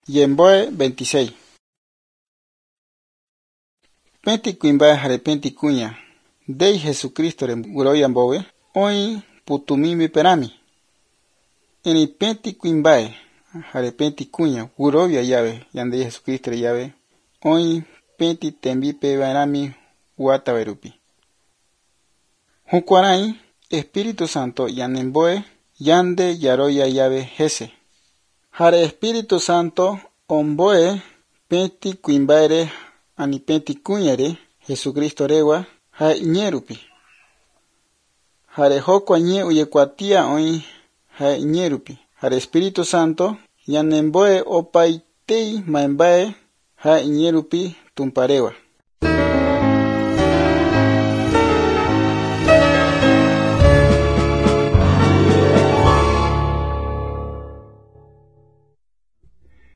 Yemboe 26. Penti cuimba jare penti cuña. Dei Jesucristo re uroya mbowe. Oi putumimi perami. Eni penti cuimbae jare penti cuña. Uroya llave. Yande Jesucristo re llave. Oi penti tembipe perami wata verupi. Jukuarai Espíritu Santo yanemboe yande yaroya llave jese. Jare Espíritu Santo omboe penti cuimbaere ani penti cuñare Jesucristo rewa ha ñerupi. Jare jokua ñe uyekuatia oi ha ñerupi. Jare Espíritu Santo yanemboe opaitei maembae ha ñerupi tumparewa.